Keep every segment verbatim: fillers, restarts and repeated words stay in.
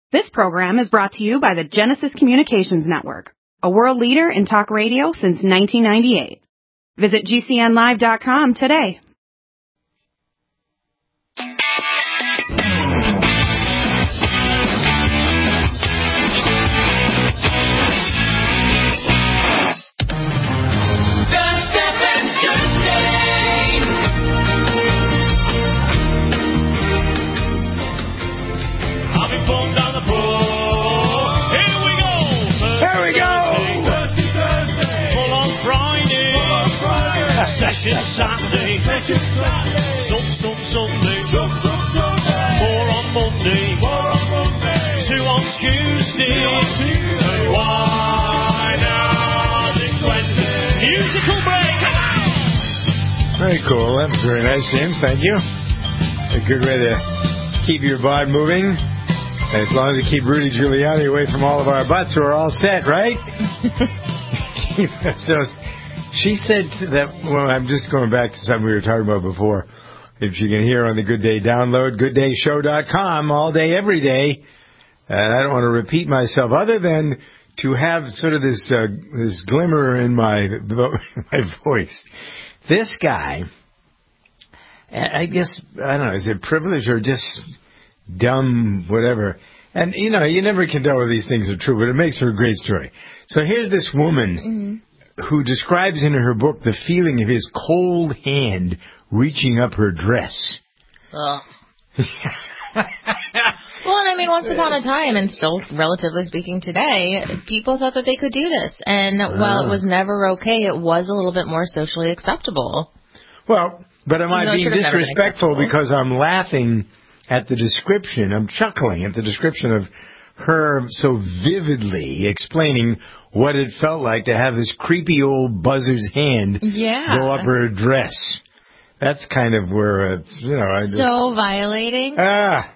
This program is brought to you by the Genesis Communications Network, a world leader in talk radio since nineteen ninety-eight. Visit G C N live dot com today. Session Saturday, Session Saturday, Dum Dum Sunday, Dum Dum Sunday, four on Monday, four on Monday, two on Tuesday, two on Tuesday, and why not it's Wednesday? Musical break, come on! Very cool. That was very nice, James. Thank you. A good way to keep your bod moving. As long as you keep Rudy Giuliani away from all of our butts, we're all set, right? Keep those. She said that, well, I'm just going back to something we were talking about before. If you can hear on the Good Day download, good day show dot com, all day, every day. And I don't want to repeat myself, other than to have sort of this uh, this glimmer in my my voice. This guy, I guess, I don't know, is it privilege or just dumb, whatever? And, you know, you never can tell whether these things are true, but it makes for a great story. So here's this woman... Mm-hmm. who describes in her book the feeling of his cold hand reaching up her dress. Ugh. Well, and I mean, once upon a time, and still relatively speaking today, people thought that they could do this. And uh. while it was never okay, it was a little bit more socially acceptable. Well, but am I being disrespectful because I'm laughing at the description, I'm chuckling at the description of her so vividly explaining what it felt like to have this creepy old buzzer's hand yeah. go up her dress. That's kind of where it's, you know. I just, so violating. Ah.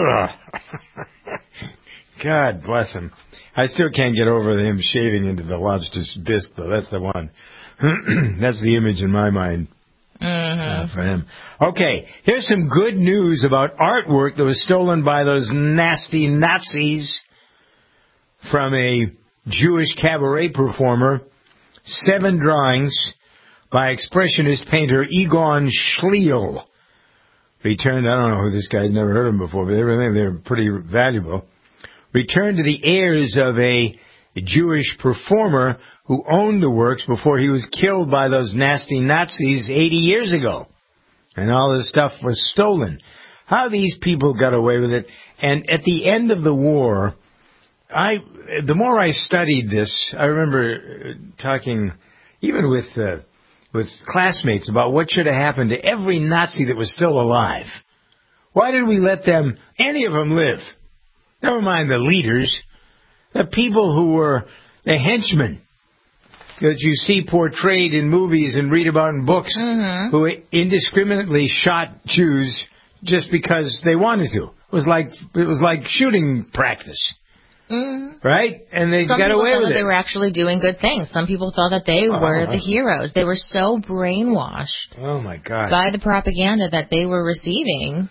Ugh. God bless him. I still can't get over him shaving into the lobster's bisque, though. That's the one. That's the image in my mind. Mm-hmm. Uh, for him. Okay, here's some good news about artwork that was stolen by those nasty Nazis from a Jewish cabaret performer. Seven drawings by expressionist painter Egon Schliel returned. I don't know who this guy's, never heard of him before, but they're, they're pretty valuable. Returned to the heirs of a Jewish performer who owned the works before he was killed by those nasty Nazis eighty years ago. And all this stuff was stolen. How these people got away with it. And at the end of the war, I the more I studied this, I remember talking even with uh, with classmates about what should have happened to every Nazi that was still alive. Why did we let them, any of them, live? Never mind the leaders. The people who were the henchmen that you see portrayed in movies and read about in books, mm-hmm. who indiscriminately shot Jews just because they wanted to. It was like it was like shooting practice, mm-hmm. right? And they Some got away with it. Some people thought that they were actually doing good things. Some people thought that they oh, were the heroes. They were so brainwashed. Oh my God! By the propaganda that they were receiving.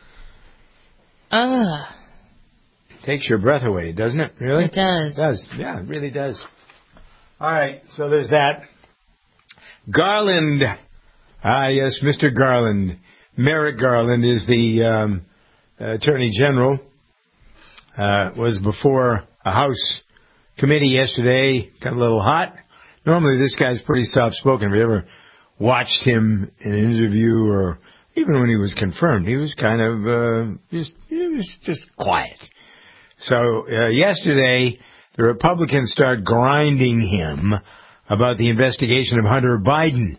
Ugh. Takes your breath away, doesn't it? Really? It does. It does. Yeah, it really does. All right, so there's that. Garland. Ah, yes, Mister Garland. Merrick Garland is the um, Attorney General. Uh, was before a House committee yesterday. Got a little hot. Normally this guy's pretty soft-spoken. If you ever watched him in an interview or even when he was confirmed, he was kind of uh, just, he was just quiet. So uh, yesterday, the Republicans start grinding him about the investigation of Hunter Biden.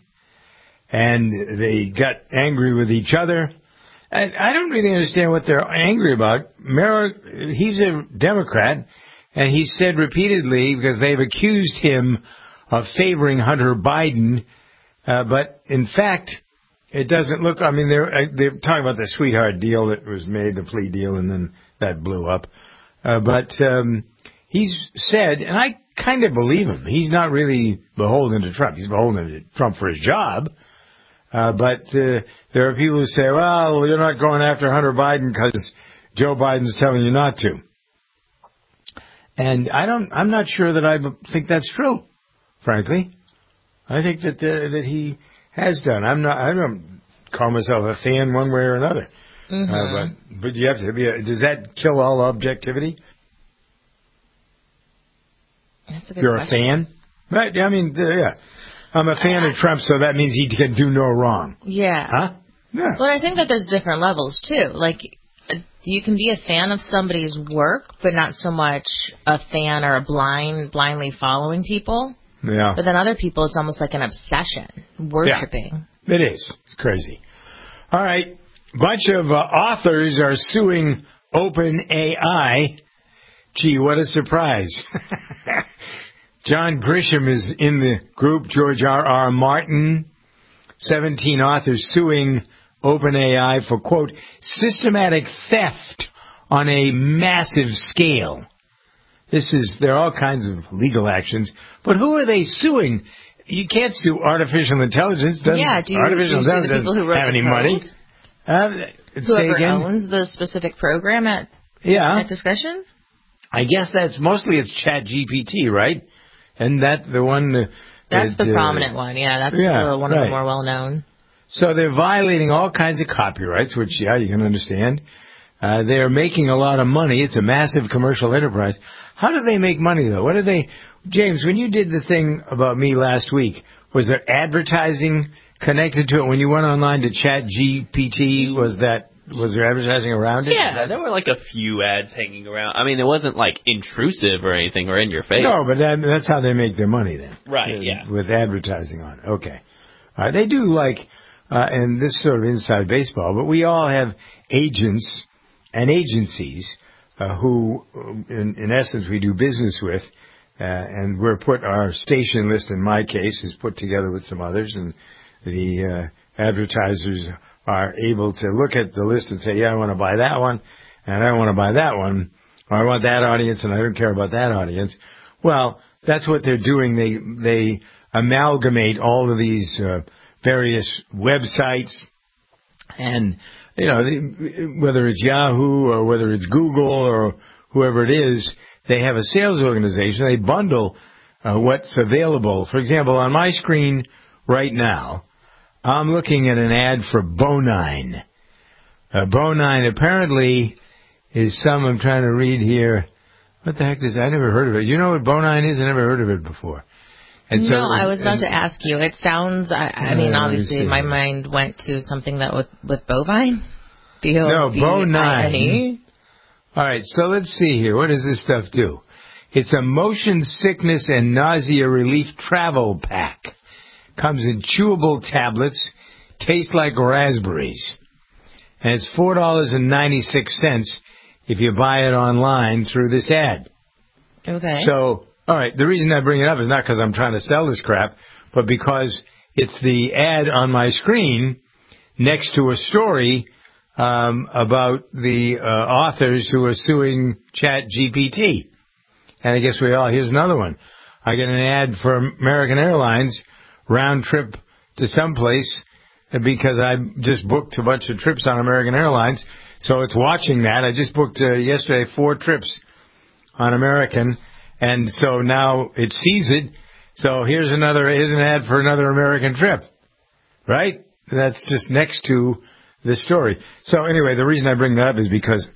And they got angry with each other. And I don't really understand what they're angry about. Merrick, he's a Democrat, and he said repeatedly, because they've accused him of favoring Hunter Biden, uh, but in fact, it doesn't look, I mean, they're, they're talking about the sweetheart deal that was made, the plea deal, and then that blew up. Uh, but um, he's said, and I kind of believe him, he's not really beholden to Trump. He's beholden to Trump for his job. Uh, but uh, there are people who say, well, you're not going after Hunter Biden because Joe Biden's telling you not to. And I don't, I'm not sure that I think that's true, frankly. I think that uh, that he has done. I'm not, I don't call myself a fan one way or another. Mm-hmm. Uh, but, but you have to be, a, does that kill all objectivity? That's a good You're question. a fan? Right, I mean, uh, yeah. I'm a fan uh, of Trump, so that means he can do no wrong. Yeah. Huh? Yeah. Well, I think that there's different levels, too. Like, you can be a fan of somebody's work, but not so much a fan or a blind, blindly following people. Yeah. But then other people, it's almost like an obsession, worshiping. Yeah, it is. It's crazy. All right. Bunch of uh, authors are suing OpenAI. Gee, what a surprise. John Grisham is in the group, George R. R. Martin, seventeen authors suing OpenAI for, quote, systematic theft on a massive scale. This is, there are all kinds of legal actions, but who are they suing? You can't sue artificial intelligence. Doesn't, yeah, do you, artificial do you intelligence sue the people who wrote have the any code? money. Uh, Whoever say again? owns the specific program at yeah. that discussion? I guess that's mostly it's ChatGPT, right? And that the one uh, that's that, the uh, prominent one. Yeah, that's yeah, the, one right. of the more well known. So they're violating all kinds of copyrights, which yeah, you can understand. Uh, they're making a lot of money. It's a massive commercial enterprise. How do they make money though? What do they, James? When you did the thing about me last week, was there advertising connected to it? When you went online to ChatGPT, was that? Was there advertising around it? Yeah, there were like a few ads hanging around. I mean, it wasn't like intrusive or anything or in your face. No, but that, that's how they make their money then. Right, uh, yeah. With advertising on it. Okay. Uh, they do like, uh, and this is sort of inside baseball, but we all have agents and agencies uh, who, in, in essence, we do business with, uh, and we're put, our station list in my case is put together with some others, and the uh, advertisers are able to look at the list and say, yeah, I want to buy that one, and I want to buy that one, or I want that audience, and I don't care about that audience. Well, that's what they're doing. They they amalgamate all of these uh, various websites, and you know, they, whether it's Yahoo or whether it's Google or whoever it is, they have a sales organization. They bundle uh, what's available. For example, on my screen right now, I'm looking at an ad for Bonine. Uh, Bonine apparently is some, I'm trying to read here. What the heck is that? I never heard of it. You know what Bonine is? I never heard of it before. And no, so, I was about and, to ask you. It sounds, I, I mean, uh, obviously my mind went to something that with, with bovine. B O V I N E. All right, so let's see here. What does this stuff do? It's a motion sickness and nausea relief travel pack. Comes in chewable tablets, tastes like raspberries. And it's four dollars and ninety-six cents if you buy it online through this ad. Okay. So, all right, the reason I bring it up is not because I'm trying to sell this crap, but because it's the ad on my screen next to a story um, about the uh, authors who are suing ChatGPT. And I guess we all, here's another one. I get an ad for American Airlines round trip to someplace because I just booked a bunch of trips on American Airlines. So it's watching that. I just booked uh, yesterday four trips on American, and so now it sees it. So here's another, here's an ad for another American trip, right? That's just next to the story. So anyway, the reason I bring that up is because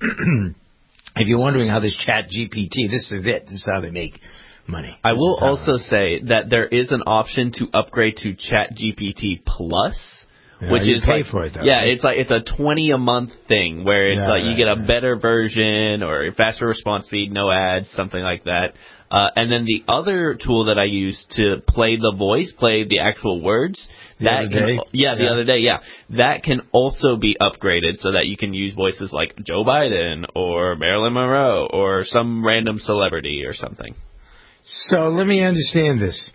if you're wondering how this ChatGPT, this is it. This is how they make money. I This will is how- also say that there is an option to upgrade to ChatGPT Plus, Yeah, which you is pay like, for it, though, yeah, right? it's like it's a twenty a month thing where it's Yeah, like you right, get a right. better version or faster response speed, no ads, something like that. Uh, and then the other tool that I use to play the voice, play the actual words, The that other can, day? yeah, the Yeah. other day, yeah, that can also be upgraded so that you can use voices like Joe Biden or Marilyn Monroe or some random celebrity or something. So let me understand this.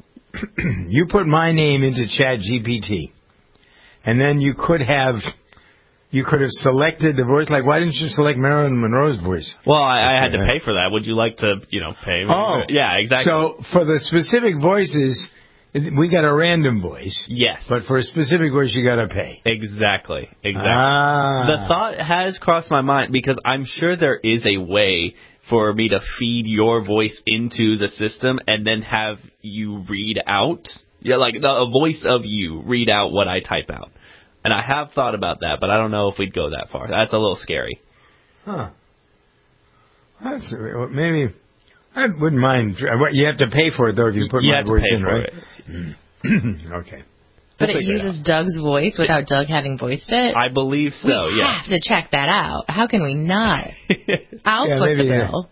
You put my name into ChatGPT, and then you could have you could have selected the voice. Like, why didn't you select Marilyn Monroe's voice? Well, I, I had to Yeah. pay for that. Would you like to, you know, pay? Oh, yeah, exactly. So for the specific voices, we got a random voice. Yes. But for a specific voice, you got to pay. Exactly. Exactly. Ah. The thought has crossed my mind because I'm sure there is a way for me to feed your voice into the system and then have you read out, yeah, like the, a voice of you read out what I type out. And I have thought about that, but I don't know if we'd go that far. That's a little scary. Huh. That's, maybe I wouldn't mind. You have to pay for it though if you put you my have to voice pay in, for right? It. Okay. But We'll it uses it Doug's voice without Doug having voiced it? I believe so, we yeah. have to check that out. How can we not? I'll yeah, foot maybe, the bill.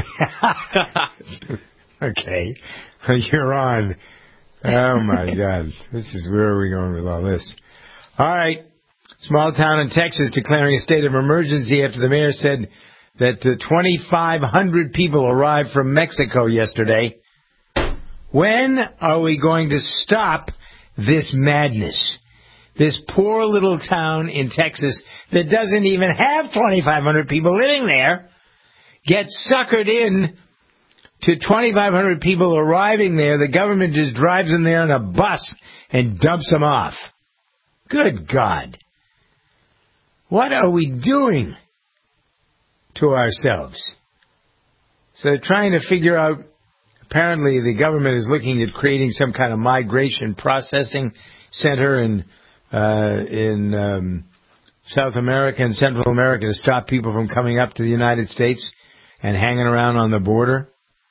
Okay. You're on. Oh, my God. This is where are we going with all this? All right. Small town in Texas declaring a state of emergency after the mayor said that uh, twenty-five hundred people arrived from Mexico yesterday. When are we going to stop this madness? This poor little town in Texas that doesn't even have twenty-five hundred people living there gets suckered in to twenty-five hundred people arriving there. The government just drives them there in a bus and dumps them off. Good God. What are we doing to ourselves? So they're trying to figure out, apparently the government is looking at creating some kind of migration processing center in uh, in um, South America and Central America to stop people from coming up to the United States and hanging around on the border.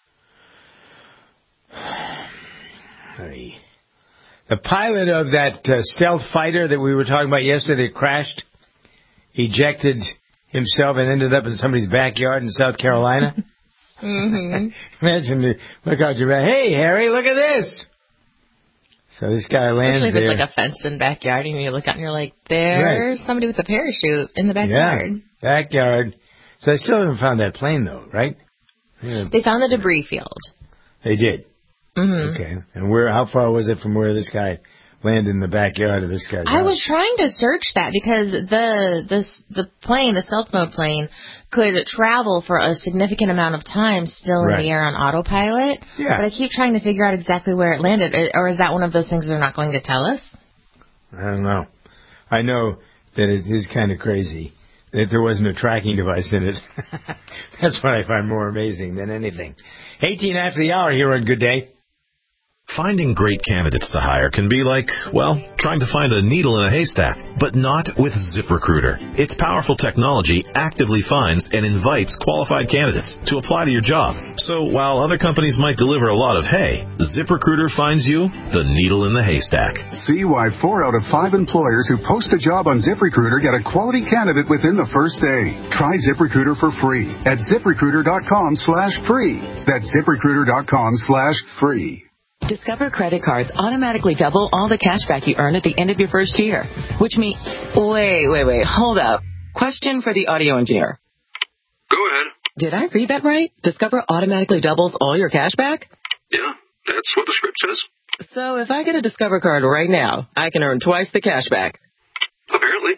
The pilot of that uh, stealth fighter that we were talking about yesterday crashed, ejected himself and ended up in somebody's backyard in South Carolina. Mm-hmm. Imagine, the, look out your back. Hey, Harry, look at this. So this guy lands Especially if there. it's like a fenced-in backyard, and you look out and you're like, there's right. somebody with a parachute in the backyard. Yeah, backyard. So they still haven't found that plane, though, right? Yeah. They found the debris field. They did? Mm-hmm. Okay. And where? How far was it from where this guy landed in the backyard of this guy's I house? was trying to search that because the the the plane, the stealth mode plane, could travel for a significant amount of time still in right. the air on autopilot. Yeah. But I keep trying to figure out exactly where it landed. Or is that one of those things they're not going to tell us? I don't know. I know that it is kind of crazy that there wasn't a tracking device in it. That's what I find more amazing than anything. eighteen after the hour here on Good Day. Finding great candidates to hire can be like, well, trying to find a needle in a haystack, but not with ZipRecruiter. Its powerful technology actively finds and invites qualified candidates to apply to your job. So while other companies might deliver a lot of hay, ZipRecruiter finds you the needle in the haystack. See why four out of five employers who post a job on ZipRecruiter get a quality candidate within the first day. Try ZipRecruiter for free at ZipRecruiter.com slash free. That's ZipRecruiter.com slash free. Discover credit cards automatically double all the cash back you earn at the end of your first year, which means... Wait, wait, wait, hold up. Question for the audio engineer. Go ahead. Did I read that right? Discover automatically doubles all your cash back? Yeah, that's what the script says. So if I get a Discover card right now, I can earn twice the cash back. Apparently.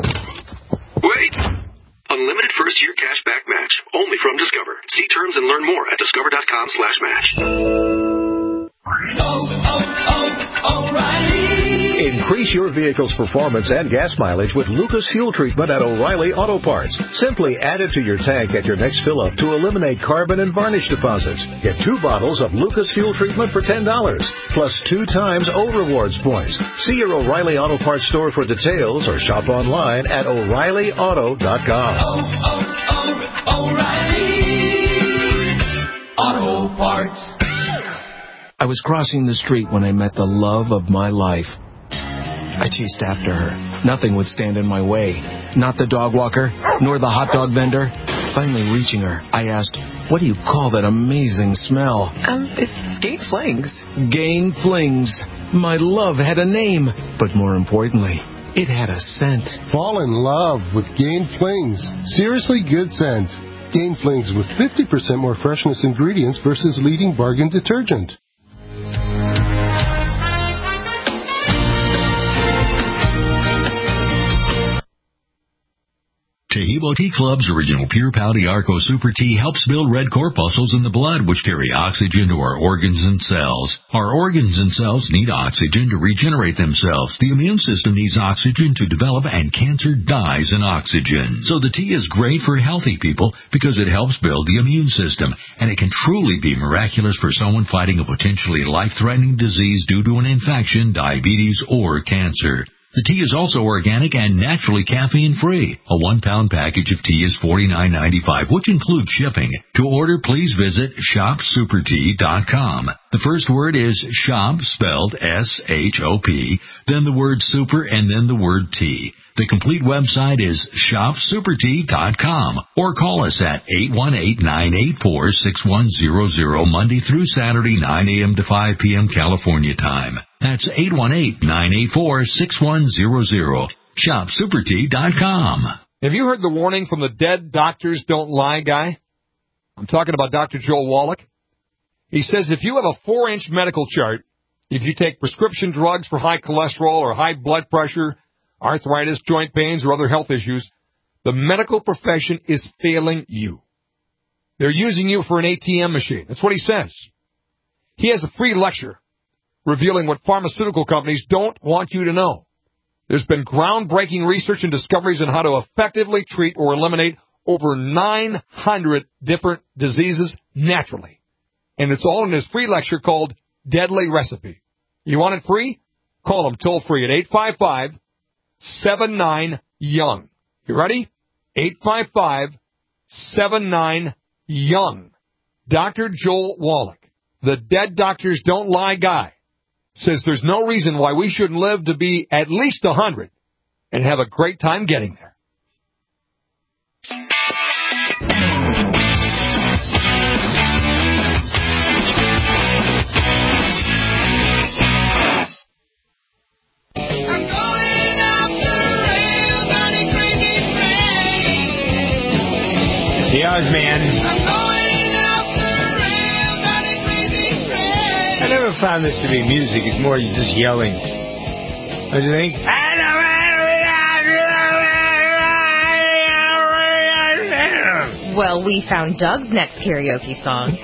Wait! Unlimited first-year cash back match, only from Discover. See terms and learn more at discover.com slash match. Oh, oh, oh, O'Reilly. Increase your vehicle's performance and gas mileage with Lucas Fuel Treatment at O'Reilly Auto Parts. Simply add it to your tank at your next fill-up to eliminate carbon and varnish deposits. Get two bottles of Lucas Fuel Treatment for ten dollars, plus two times O-Rewards points. See your O'Reilly Auto Parts store for details or shop online at O'Reilly Auto dot com. Oh, oh, oh, O'Reilly Auto Parts. I was crossing the street when I met the love of my life. I chased after her. Nothing would stand in my way. Not the dog walker, nor the hot dog vendor. Finally reaching her, I asked, what do you call that amazing smell? Um, it's Gain Flings. Gain Flings. My love had a name. But more importantly, it had a scent. Fall in love with Gain Flings. Seriously good scent. Gain Flings with fifty percent more freshness ingredients versus leading bargain detergent. Tahibo Tea Club's original Pure Pau Arco Super Tea helps build red corpuscles in the blood, which carry oxygen to our organs and cells. Our organs and cells need oxygen to regenerate themselves. The immune system needs oxygen to develop, and cancer dies in oxygen. So the tea is great for healthy people because it helps build the immune system, and it can truly be miraculous for someone fighting a potentially life-threatening disease due to an infection, diabetes, or cancer. The tea is also organic and naturally caffeine-free. A one-pound package of tea is forty-nine ninety-five, which includes shipping. To order, please visit shop super tea dot com. The first word is shop, spelled S H O P, then the word super, and then the word tea. The complete website is shop super tea dot com, or call us at eight one eight, nine eight four, six one zero zero, Monday through Saturday, nine a.m. to five p.m. California time. That's eight one eight, nine eight four, six one zero zero. shop super tea dot com. Have you heard the warning from the Dead Doctors Don't Lie guy? I'm talking about Doctor Joel Wallach. He says if you have a four-inch medical chart, if you take prescription drugs for high cholesterol or high blood pressure, arthritis, joint pains, or other health issues, the medical profession is failing you. They're using you for an A T M machine. That's what he says. He has a free lecture revealing what pharmaceutical companies don't want you to know. There's been groundbreaking research and discoveries on how to effectively treat or eliminate over nine hundred different diseases naturally. And it's all in his free lecture called Deadly Recipe. You want it free? Call him toll free at eight five five, seven nine, young. You ready? eight five five, seven nine, young. Doctor Joel Wallach, the Dead Doctors Don't Lie guy, says there's no reason why we shouldn't live to be at least one hundred and have a great time getting there. The Ozman. I never found this to be music. It's more you just yelling. What do you think? Well, we found Doug's next karaoke song.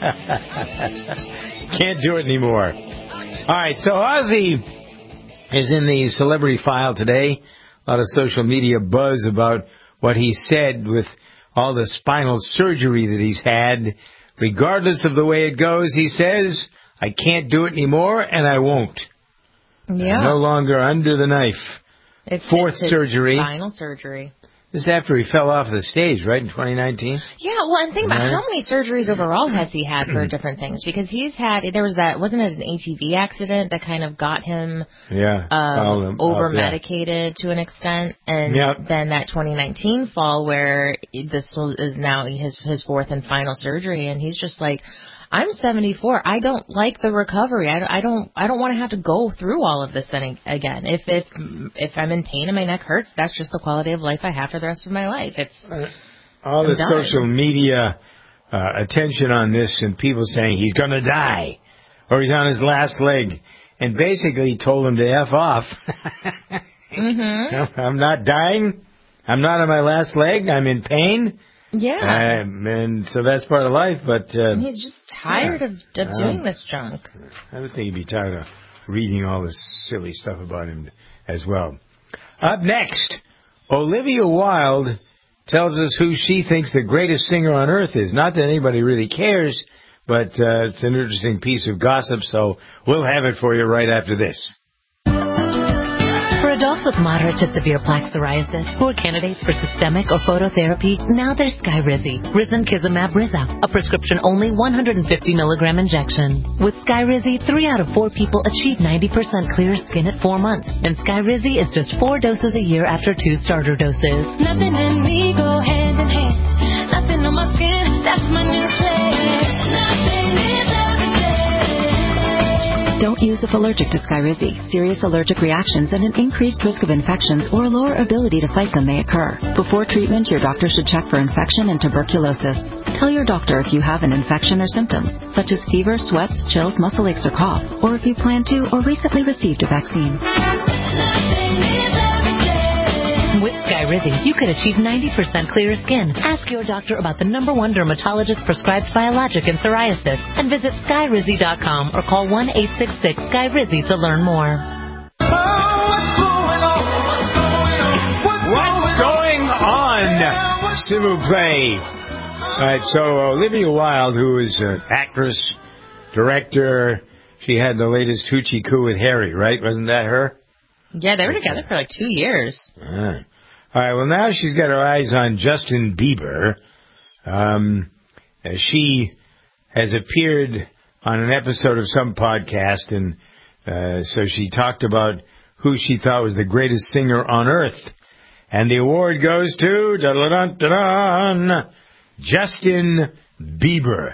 Can't do it anymore. All right, so Ozzy is in the celebrity file today. A lot of social media buzz about what he said with all the spinal surgery that he's had. Regardless of the way it goes, he says, I can't do it anymore, and I won't. Yeah. I'm no longer under the knife. It's Fourth it's his surgery. Spinal surgery. This is after he fell off the stage, right, in twenty nineteen? Yeah, well, and think about Right. how many surgeries overall has he had for different things? Because he's had, there was that, wasn't it an A T V accident that kind of got him Yeah. um, Oh, over-medicated to an extent? And Yep. then that twenty nineteen fall where this was, is now his, his fourth and final surgery, and he's just like, I'm seventy-four. I don't like the recovery. I don't. I don't, I don't want to have to go through all of this then again. If if if I'm in pain and my neck hurts, that's just the quality of life I have for the rest of my life. It's all the I'm done. social media uh, attention on this and people saying he's going to die or he's on his last leg, and basically told him to F off. Mm-hmm. I'm not dying. I'm not on my last leg. I'm in pain. Yeah. Um, and so that's part of life, but... Uh, And he's just tired yeah. of, of Um, doing this junk. I would think he'd be tired of reading all this silly stuff about him as well. Up next, Olivia Wilde tells us who she thinks the greatest singer on earth is. Not that anybody really cares, but uh, it's an interesting piece of gossip, so we'll have it for you right after this. For adults with moderate to severe plaque psoriasis who are candidates for systemic or phototherapy, now there's Skyrizi, Risankizumab Rizza, a prescription-only one hundred fifty milligram injection. With Skyrizi, three out of four people achieve ninety percent clear skin at four months, and Skyrizi is just four doses a year after two starter doses. Nothing in me go hand in hand. Nothing on my skin, that's my new plan. Nothing is everything. Don't use if allergic to Skyrizi. Serious allergic reactions and an increased risk of infections or a lower ability to fight them may occur. Before treatment, your doctor should check for infection and tuberculosis. Tell your doctor if you have an infection or symptoms, such as fever, sweats, chills, muscle aches, or cough, or if you plan to or recently received a vaccine. With Skyrizi, you could achieve ninety percent clearer skin. Ask your doctor about the number one dermatologist-prescribed biologic in psoriasis and visit Skyrizi dot com or call one eight six six Sky Rizzi to learn more. What's going on? S'il vous plaît. All right, so Olivia Wilde, who is an actress, director, she had the latest hoochie coo with Harry, right? Wasn't that her? Yeah, they were together for like two years. Ah. All right, well, now she's got her eyes on Justin Bieber. Um, she has appeared on an episode of some podcast, and uh, so she talked about who she thought was the greatest singer on earth. And the award goes to da-da-dun-dun-dun, Justin Bieber.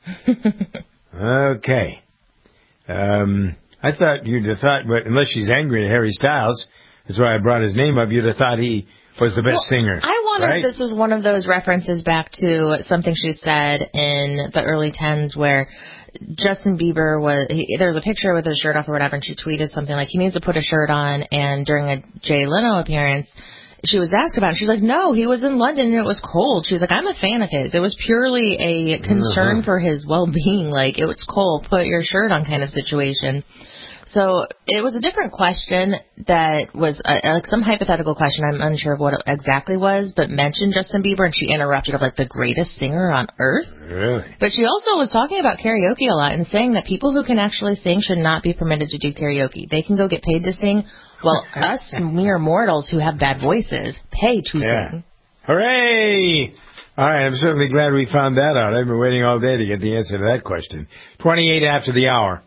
Okay. Um, I thought you'd have thought, but unless she's angry at Harry Styles, that's why I brought his name up, you'd have thought he was the best well, singer. I wonder right? if this was one of those references back to something she said in the early tens where Justin Bieber was, he, there was a picture with his shirt off or whatever, and she tweeted something like, he needs to put a shirt on, and during a Jay Leno appearance, she was asked about it. She's like, no, he was in London and it was cold. She was like, I'm a fan of his. It was purely a concern uh-huh. for his well-being. Like, it was cold, put your shirt on kind of situation. So it was a different question that was uh, like some hypothetical question. I'm unsure of what it exactly was, but mentioned Justin Bieber, and she interrupted of like the greatest singer on earth. Really? But she also was talking about karaoke a lot and saying that people who can actually sing should not be permitted to do karaoke. They can go get paid to sing, while us mere mortals who have bad voices pay to yeah. sing. Hooray! All right, I'm certainly glad we found that out. I've been waiting all day to get the answer to that question. twenty-eight after the hour.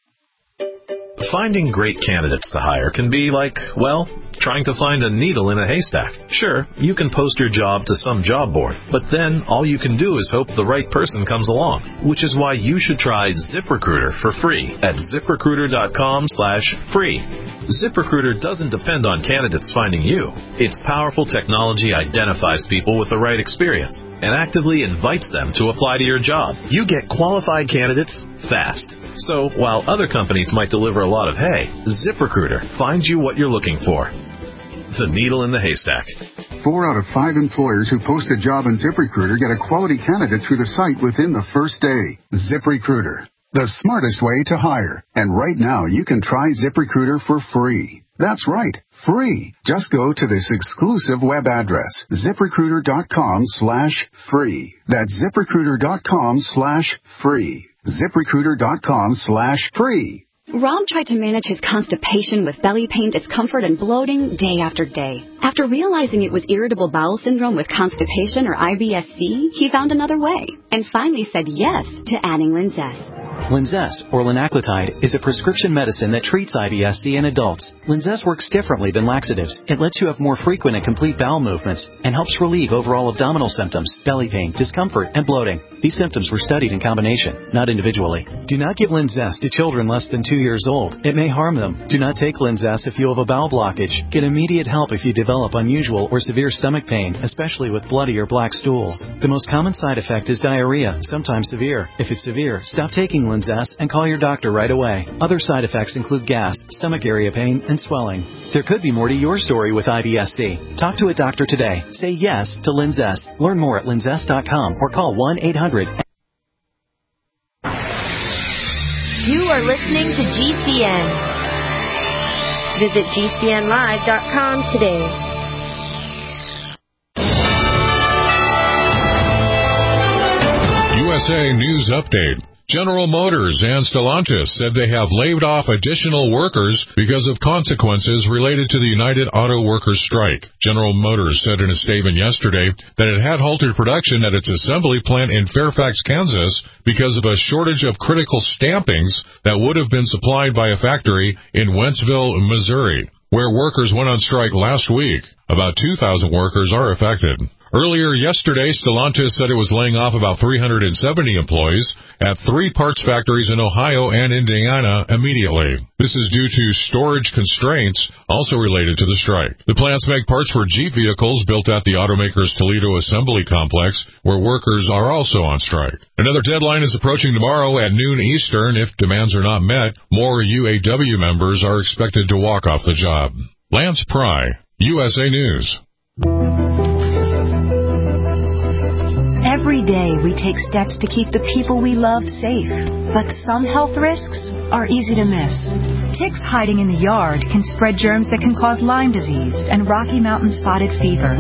Finding great candidates to hire can be like, well, trying to find a needle in a haystack. Sure, you can post your job to some job board, but then all you can do is hope the right person comes along, which is why you should try ZipRecruiter for free at ZipRecruiter.com slash free. ZipRecruiter doesn't depend on candidates finding you. Its powerful technology identifies people with the right experience and actively invites them to apply to your job. You get qualified candidates fast. So while other companies might deliver a lot of hay, ZipRecruiter finds you what you're looking for. The needle in the haystack. Four out of five employers who post a job on ZipRecruiter get a quality candidate through the site within the first day. ZipRecruiter, the smartest way to hire. And right now, you can try ZipRecruiter for free. That's right, free. Just go to this exclusive web address, ZipRecruiter.com slash free. That's ZipRecruiter.com slash free. ZipRecruiter.com slash free. Rob tried to manage his constipation with belly pain, discomfort, and bloating day after day. After realizing it was irritable bowel syndrome with constipation or I B S C, he found another way and finally said yes to adding Linzess. Linzess, or linaclotide, is a prescription medicine that treats I B S C in adults. Linzess works differently than laxatives. It lets you have more frequent and complete bowel movements and helps relieve overall abdominal symptoms, belly pain, discomfort, and bloating. These symptoms were studied in combination, not individually. Do not give Linzess to children less than two years old. It may harm them. Do not take Linzess if you have a bowel blockage. Get immediate help if you develop unusual or severe stomach pain, especially with bloody or black stools. The most common side effect is diarrhea, sometimes severe. If it's severe, stop taking Linzess and call your doctor right away. Other side effects include gas, stomach area pain, and swelling. There could be more to your story with I B S C. Talk to a doctor today. Say yes to Linzess. Learn more at linzess dot com or call one eight hundred. You are listening to G C N. Visit G C N live dot com today. U S A News Update. General Motors and Stellantis said they have laid off additional workers because of consequences related to the United Auto Workers strike. General Motors said in a statement yesterday that it had halted production at its assembly plant in Fairfax, Kansas because of a shortage of critical stampings that would have been supplied by a factory in Wentzville, Missouri, where workers went on strike last week. About two thousand workers are affected. Earlier yesterday, Stellantis said it was laying off about three hundred seventy employees at three parts factories in Ohio and Indiana immediately. This is due to storage constraints also related to the strike. The plants make parts for Jeep vehicles built at the automaker's Toledo Assembly Complex, where workers are also on strike. Another deadline is approaching tomorrow at noon Eastern. If demands are not met, more U A W members are expected to walk off the job. Lance Pry, U S A News. Every day we take steps to keep the people we love safe, but some health risks are easy to miss. Ticks hiding in the yard can spread germs that can cause Lyme disease and Rocky Mountain spotted fever.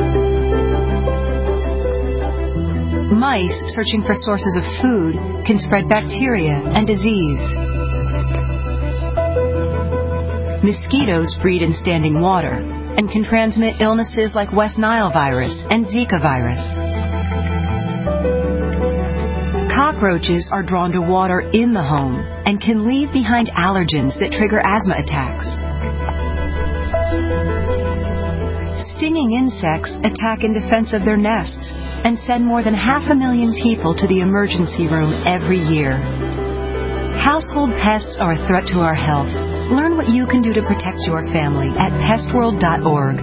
Mice searching for sources of food can spread bacteria and disease. Mosquitoes breed in standing water and can transmit illnesses like West Nile virus and Zika virus. Cockroaches are drawn to water in the home and can leave behind allergens that trigger asthma attacks. Stinging insects attack in defense of their nests and send more than half a million people to the emergency room every year. Household pests are a threat to our health. Learn what you can do to protect your family at pest world dot org.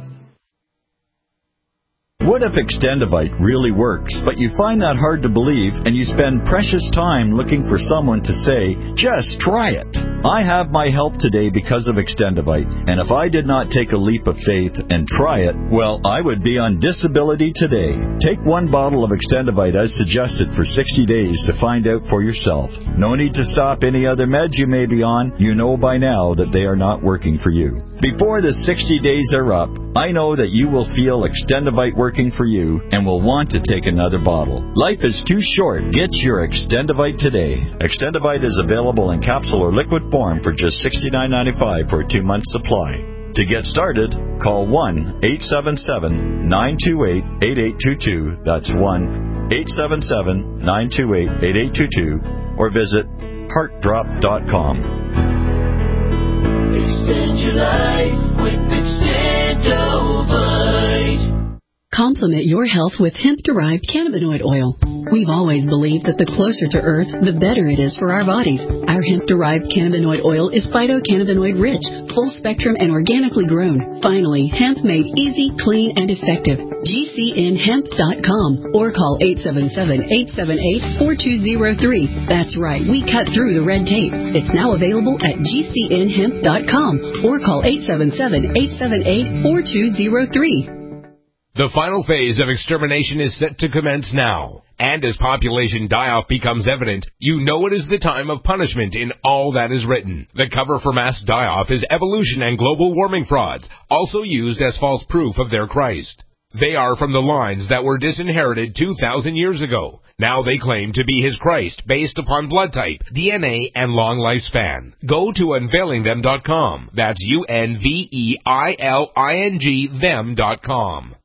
What if Extendivite really works, but you find that hard to believe and you spend precious time looking for someone to say, just try it? I have my help today because of Extendivite, and if I did not take a leap of faith and try it, well, I would be on disability today. Take one bottle of Extendivite as suggested for sixty days to find out for yourself. No need to stop any other meds you may be on. You know by now that they are not working for you. Before the sixty days are up, I know that you will feel Extendivite working for you and will want to take another bottle. Life is too short. Get your Extendivite today. Extendivite is available in capsule or liquid form for just sixty-nine ninety-five for a two-month supply. To get started, call one eight seven seven, nine two eight, eight eight two two. That's one eight seven seven, nine two eight, eight eight two two. Or visit heart drop dot com. Extend your life with Extendovite. Complement your health with hemp-derived cannabinoid oil. We've always believed that the closer to Earth, the better it is for our bodies. Our hemp-derived cannabinoid oil is phytocannabinoid-rich, full-spectrum, and organically grown. Finally, hemp made easy, clean, and effective. G C N hemp dot com or call eight seven seven, eight seven eight, four two zero three. That's right, we cut through the red tape. It's now available at G C N hemp dot com or call eight seven seven, eight seven eight, four two zero three. The final phase of extermination is set to commence now. And as population die-off becomes evident, you know it is the time of punishment in all that is written. The cover for mass die-off is evolution and global warming frauds, also used as false proof of their Christ. They are from the lines that were disinherited two thousand years ago. Now they claim to be his Christ based upon blood type, D N A, and long lifespan. Go to unveiling them dot com. That's U N V E I L I N G them dot com.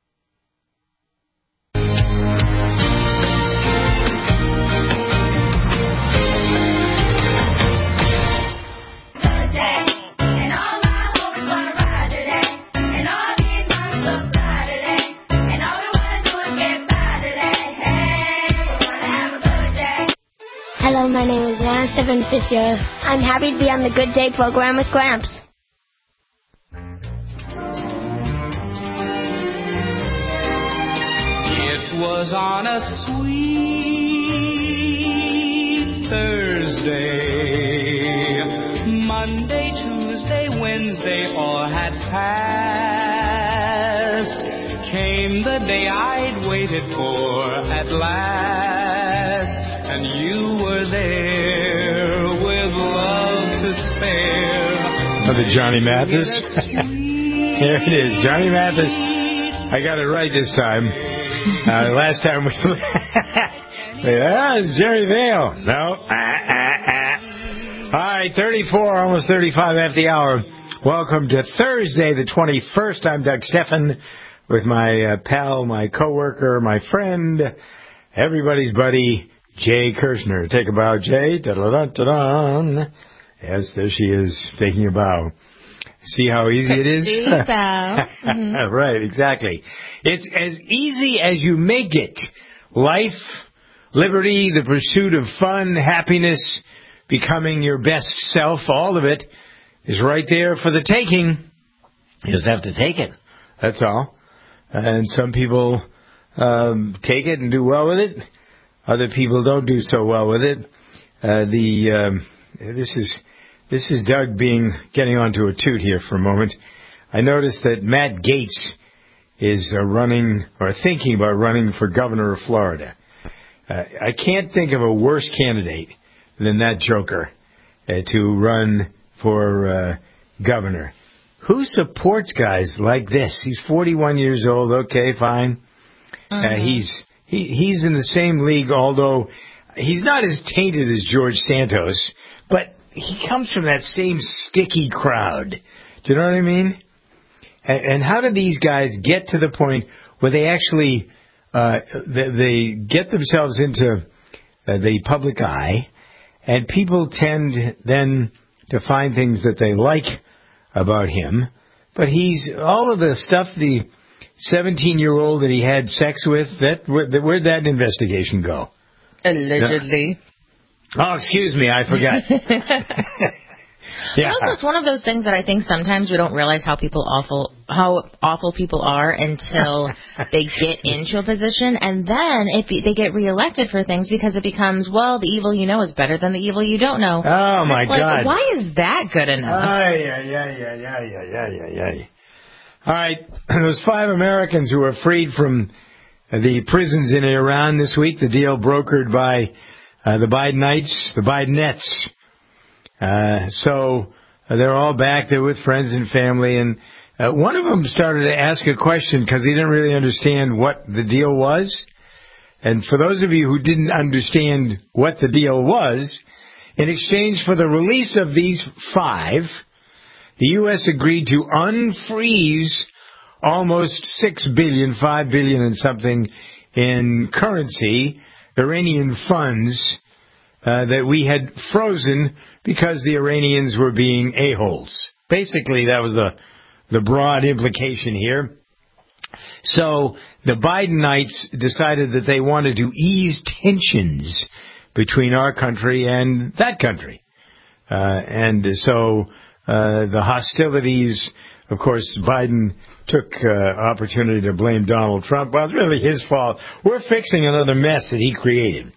Hello, my name is Anna Stephen Fisher. I'm happy to be on the Good Day program with Gramps. It was on a sweet Thursday. Monday, Tuesday, Wednesday all had passed. Came the day I'd waited for at last. And you were there with love to spare. Another Johnny Mathis. Here it is, Johnny Mathis. I got it right this time. Uh, last time we... ah, it's Jerry Vale. No. Ah, ah, ah. All right, thirty-four, almost thirty-five after the hour. Welcome to Thursday, the twenty-first. I'm Doug Steffen with my uh, pal, my coworker, my friend, everybody's buddy, Jay Kirshner. Take a bow, Jay. Da-da-da-da-da. Yes, there she is, taking a bow. See how easy it is? bow. Mm-hmm. Right, exactly. It's as easy as you make it. Life, liberty, the pursuit of fun, happiness, becoming your best self, all of it is right there for the taking. You just have to take it. That's all. And some people um, take it and do well with it. Other people don't do so well with it. Uh, the um, this is this is Doug being getting onto a toot here for a moment. I noticed that Matt Gaetz is uh, running or thinking about running for governor of Florida. Uh, I can't think of a worse candidate than that joker uh, to run for uh, governor. Who supports guys like this? He's forty-one years old. Okay, fine. Mm-hmm. Uh, he's he, he's in the same league, although he's not as tainted as George Santos, but he comes from that same sticky crowd. Do you know what I mean? And, and how do these guys get to the point where they actually uh, they, they get themselves into uh, the public eye, and people tend then to find things that they like about him? But he's all of the stuff, the seventeen-year-old that he had sex with, that where, where'd that investigation go? Allegedly. Oh, excuse me, I forgot. Yeah. Also, it's one of those things that I think sometimes we don't realize how people awful how awful people are until they get into a position, and then if they get reelected for things because it becomes, well, the evil you know is better than the evil you don't know. Oh my like, God! Why is that good enough? Ay, ay, ay, ay, ay, ay, ay, ay. All right, those five Americans who were freed from the prisons in Iran this week, the deal brokered by uh, the Bidenites, the Bidenettes. Uh, so uh, they're all back there with friends and family, and uh, one of them started to ask a question because he didn't really understand what the deal was. And for those of you who didn't understand what the deal was, in exchange for the release of these five, the U S agreed to unfreeze almost six billion, five billion and something in currency, Iranian funds uh, that we had frozen because the Iranians were being a-holes. Basically, that was the the broad implication here. So the Bidenites decided that they wanted to ease tensions between our country and that country. Uh, and so uh, the hostilities, of course, Biden took uh, opportunity to blame Donald Trump. Well, it's really his fault. We're fixing another mess that he created.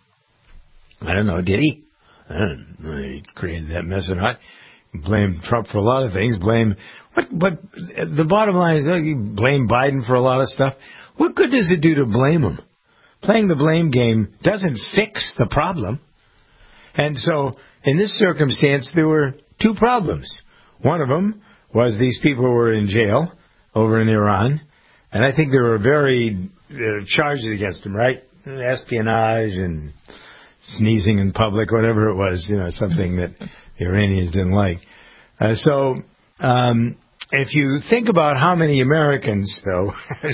I don't know, did he? I don't know if he created that mess or not. Blame Trump for a lot of things. Blame what? But the bottom line is, uh, you blame Biden for a lot of stuff. What good does it do to blame him? Playing the blame game doesn't fix the problem. And so, in this circumstance, there were two problems. One of them was these people were in jail over in Iran, and I think there were very uh, charges against them, right? Espionage and sneezing in public, whatever it was, you know, something that the Iranians didn't like. Uh, so, um, if you think about how many Americans, though,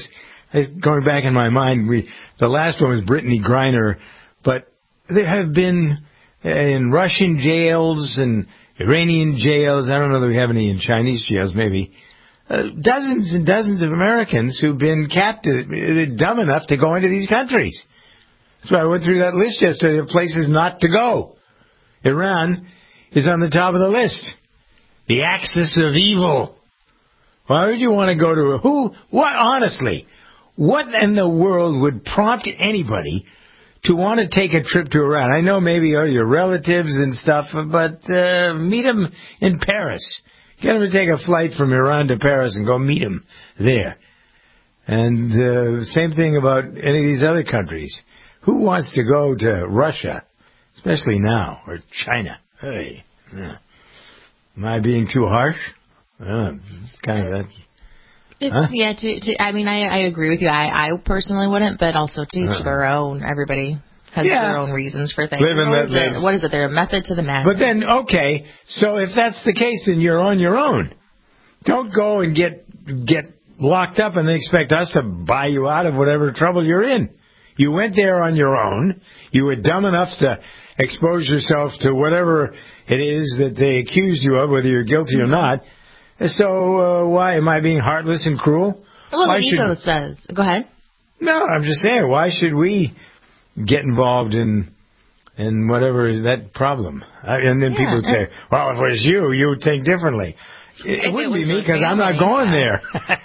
going back in my mind, we the last one was Brittany Griner, but there have been in Russian jails and Iranian jails, I don't know that we have any in Chinese jails, maybe, uh, dozens and dozens of Americans who've been captive, dumb enough to go into these countries. That's why I went through that list yesterday of places not to go. Iran is on the top of the list. The axis of evil. Why would you want to go to a, who? What? Honestly, what in the world would prompt anybody to want to take a trip to Iran? I know maybe oh, your relatives and stuff, but uh, meet them in Paris. Get them to take a flight from Iran to Paris and go meet them there. And uh, same thing about any of these other countries. Who wants to go to Russia, especially now, or China? Hey, yeah. Am I being too harsh? Uh, it's kind of that's. It's, huh? Yeah, to, to, I mean, I, I agree with you. I, I personally wouldn't, but also to each uh-huh. their own. Everybody has yeah. their own reasons for things. Living what, that, is it? what is it? There a method to the madness. But then, okay, so if that's the case, then you're on your own. Don't go and get get locked up and expect us to buy you out of whatever trouble you're in. You went there on your own. You were dumb enough to expose yourself to whatever it is that they accused you of, whether you're guilty or not. So uh, why am I being heartless and cruel? Well, why the should, ego says. Go ahead. No, I'm just saying, why should we get involved in in whatever that problem? I, and then yeah, people would say, well, if it was you, you would think differently. It, it wouldn't it be me because I'm not going there.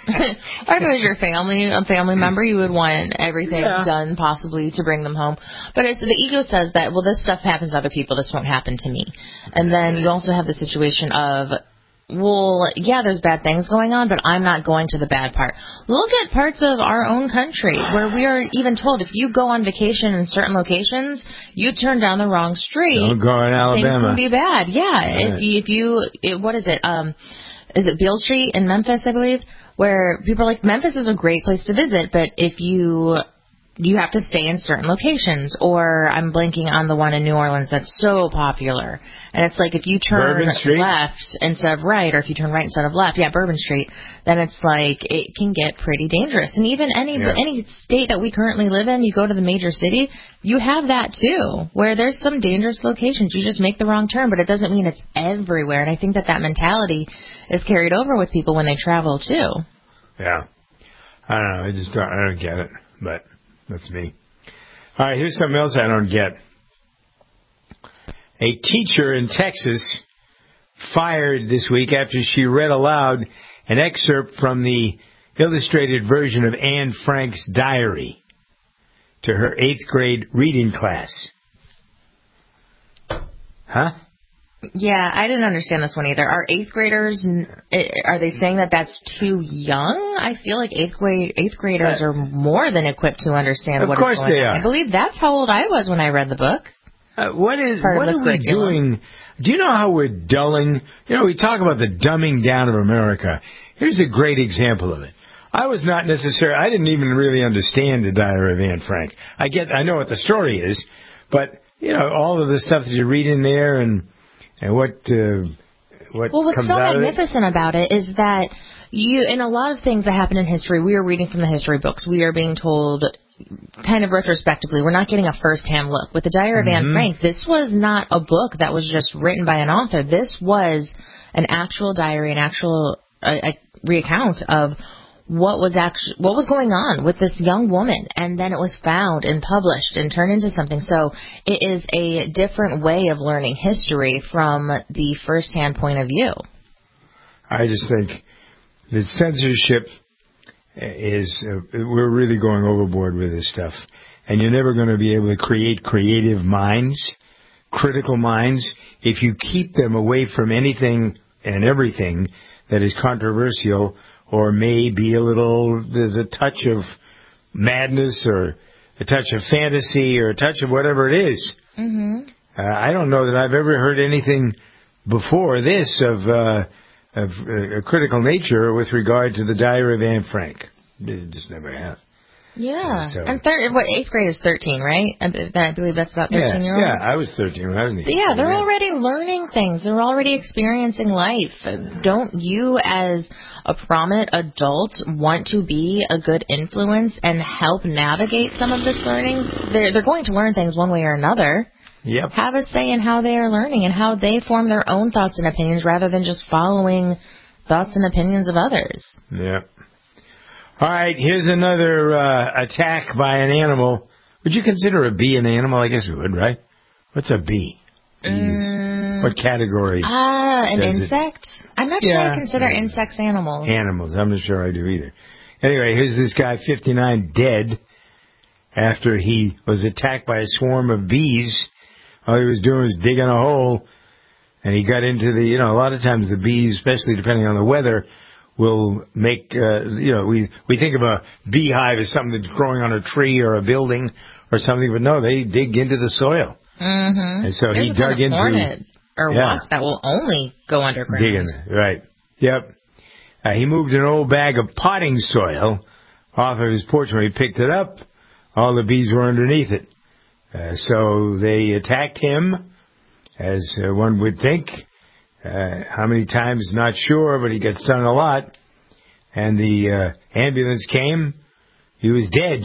Or if it was your family, a family member, you would want everything yeah. done possibly to bring them home. But it's, the ego says that, well, this stuff happens to other people. This won't happen to me. And then you also have the situation of well, yeah, there's bad things going on, but I'm not going to the bad part. Look at parts of our own country where we are even told if you go on vacation in certain locations, you turn down the wrong street. Don't go in Alabama. Things can be bad. Yeah. Right. If you, if you it, what is it? Um, is it Beale Street in Memphis, I believe, where people are like, Memphis is a great place to visit, but if you... you have to stay in certain locations, or I'm blanking on the one in New Orleans that's so popular. And it's like if you turn left instead of right, or if you turn right instead of left, yeah, Bourbon Street, then it's like it can get pretty dangerous. And even any Yeah. any state that we currently live in, you go to the major city, you have that too, where there's some dangerous locations. You just make the wrong turn, but it doesn't mean it's everywhere. And I think that that mentality is carried over with people when they travel too. Yeah. I don't know. I just don't, I don't get it, but... that's me. All right, here's something else I don't get. A teacher in Texas fired this week after she read aloud an excerpt from the illustrated version of Anne Frank's diary to her eighth grade reading class. Huh? Yeah, I didn't understand this one either. Are eighth graders, are they saying that that's too young? I feel like eighth grade eighth graders are more than equipped to understand Of what course is going they on. are. I believe that's how old I was when I read the book. Uh, what is Part of what the are we curriculum. doing? Do you know how we're dulling? You know, we talk about the dumbing down of America. Here's a great example of it. I was not necessarily, I didn't even really understand the Diary of Anne Frank. I get, I know what the story is, but, you know, all of the stuff that you read in there and and what uh, what Well, what's comes so out of it. magnificent about it is that you, in a lot of things that happen in history, we are reading from the history books. We are being told kind of retrospectively. We're not getting a first-hand look. With the Diary of Anne Mhm. Frank, this was not a book that was just written by an author. This was an actual diary, an actual uh, a recount of what was actually what was going on with this young woman, and then it was found and published and turned into something. So it is a different way of learning history from the first-hand point of view. I just think that censorship is, uh, we're really going overboard with this stuff. And you're never going to be able to create creative minds, critical minds, if you keep them away from anything and everything that is controversial or may be a little, there's a touch of madness or a touch of fantasy or a touch of whatever it is. Mm-hmm. Uh, I don't know that I've ever heard anything before this of, uh, of uh, a critical nature with regard to the Diary of Anne Frank. It just never have. Yeah. So- And third, what eighth grade is thirteen, right? I, be- I believe that's about thirteen year olds. Yeah, I was thirteen when I was in the Yeah, they're already learning things. They're already experiencing life. Don't you, as a prominent adult, want to be a good influence and help navigate some of this learning? They're, they're going to learn things one way or another. Yep. Have a say in how they are learning and how they form their own thoughts and opinions rather than just following thoughts and opinions of others. Yep. All right, here's another uh, attack by an animal. Would you consider a bee an animal? I guess you would, right? What's a bee? Mm, What category? Ah, an does it- insect? I'm not sure Yeah. I consider insects animals. Animals. I'm not sure I do either. Anyway, here's this guy, fifty-nine, dead after he was attacked by a swarm of bees. All he was doing was digging a hole, and he got into the, you know, a lot of times the bees, especially depending on the weather, will make, uh, you know, we, we think of a beehive as something that's growing on a tree or a building or something, but no, they dig into the soil. Mm-hmm. And so There's he a dug kind of into- hornet or Yeah. wasp that will only go underground. Digging, right. Yep. Uh, he moved an old bag of potting soil off of his porch. When he picked it up, all the bees were underneath it. Uh, so they attacked him, as uh, one would think. Uh, how many times, not sure, but he got stung a lot. And the uh, ambulance came. He was dead.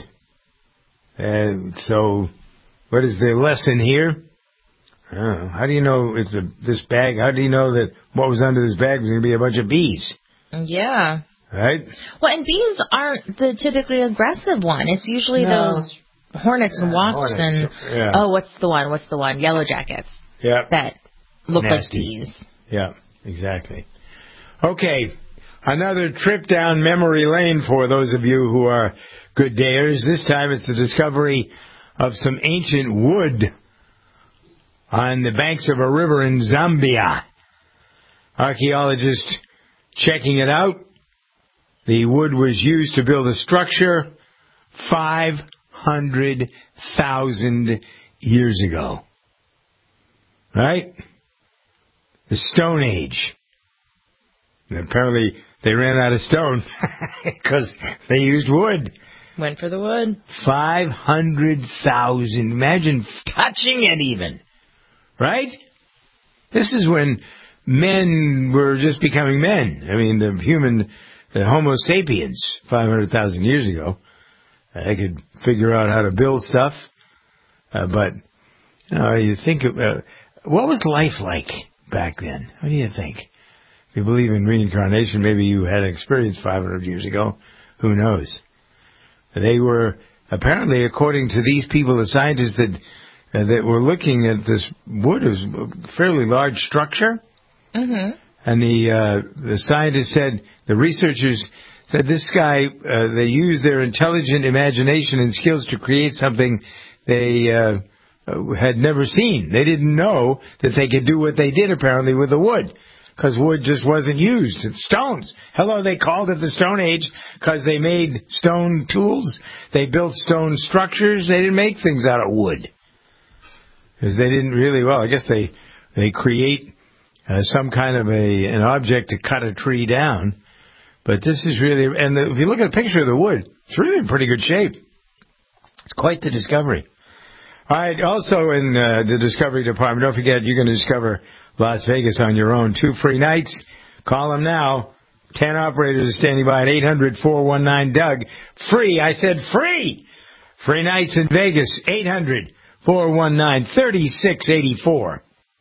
Uh, so what is the lesson here? I don't know. How do you know if the, this bag, how do you know that what was under this bag was going to be a bunch of bees? Yeah. Right? Well, and bees aren't the typically aggressive one. It's usually No. those hornets and Yeah, wasps hornets. and, Yeah. oh, what's the one? What's the one? Yellow jackets. Yep. That look Nasty. like bees. Yeah, exactly. Okay, another trip down memory lane for those of you who are good dayers. This time it's the discovery of some ancient wood on the banks of a river in Zambia. Archaeologists checking it out. The wood was used to build a structure five hundred thousand years ago. Right? The Stone Age. And apparently they ran out of stone because they used wood. Went for the wood. five hundred thousand. Imagine touching it even. Right? This is when men were just becoming men. I mean, the human, the Homo sapiens, five hundred thousand years ago. They could figure out how to build stuff. Uh, but, you know, you think, of, uh, what was life like back then? What do you think? If you believe in reincarnation, maybe you had experience five hundred years ago. Who knows? They were, apparently, according to these people, the scientists that uh, that were looking at this wood, it was a fairly large structure. Mm-hmm. And the uh, the scientists said, the researchers said this guy, uh, they used their intelligent imagination and skills to create something they uh, had never seen. They didn't know that they could do what they did, apparently, with the wood. Because wood just wasn't used. It's stones. Hello, they called it the Stone Age because they made stone tools. They built stone structures. They didn't make things out of wood. Because they didn't really, well, I guess they they create uh, some kind of a an object to cut a tree down. But this is really, and the, if you look at a picture of the wood, it's really in pretty good shape. It's quite the discovery. All right, also in uh, the Discovery Department, don't forget, you're going to discover Las Vegas on your own. Two free nights. Call them now. Ten operators are standing by at eight hundred, four one nine, D O U G. Free. I said free. Free nights in Vegas. eight hundred, four one nine, three six eight four.